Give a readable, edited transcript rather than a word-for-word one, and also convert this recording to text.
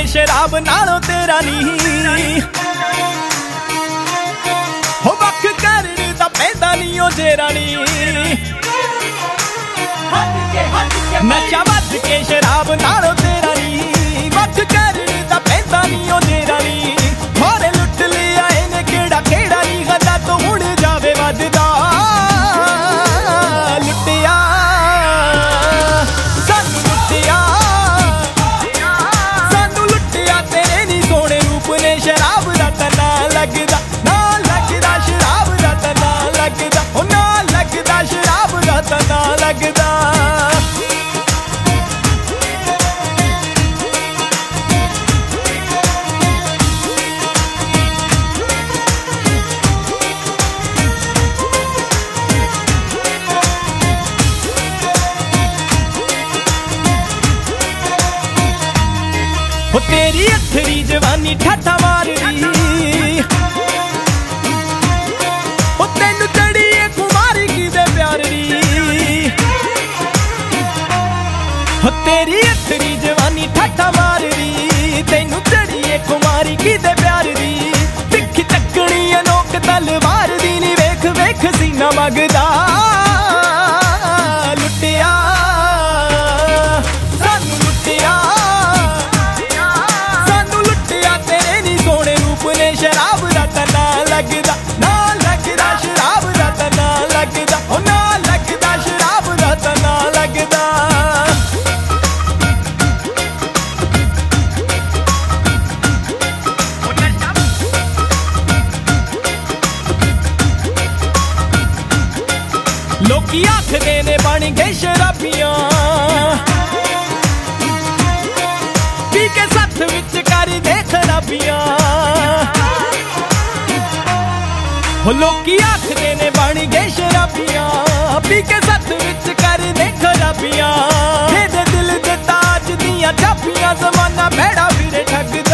शराब नालों तेरा नहीं हो वख करने दा पैंदा नहीं ओ जेरा नहीं नशा वध के शराब नालों तेरा नहीं वख करने दा पैंदा नहीं ओ जेरा नहीं मोरे लुट लिया इन्हें केड़ा केड़ा नहीं गदा तो उड़ जावे वधदा लुटिया सानू लुटिया तेरे नहीं सोने रूप ने शराब दा तां ना लगदा शराब दा तां ना लगदा ओ ना लगदा शराब दा तां ना लगदा हो तेरी अथरी जवानी ठाठा मार रही हो तेनू चढ़ी कुमारी की दे प्यार दी हो तेरी अथरी जवानी ठाठा मार रही तेनू चढ़ी कुमारी की दे प्यार दी तिखी तकनी अनोख तलवार दी नी वेख वेख सीना मंगदा लुटिया सानू लुटिया शराब दा तां ना लगदा शराब दा तां ना लगदा ओ ना लगदा शराब दा तां ना लगदा लोकी आखदे ने बन गए शराबियां पी के सत्थ विच कर दे खराबियां हो लोकी आखदे ने बन गए शराबियां पी के सत्थ विच कर दे खराबियां तेरे दिल दे ताज दियां चाबियां जमाना बैड़ा फिरे ठगदा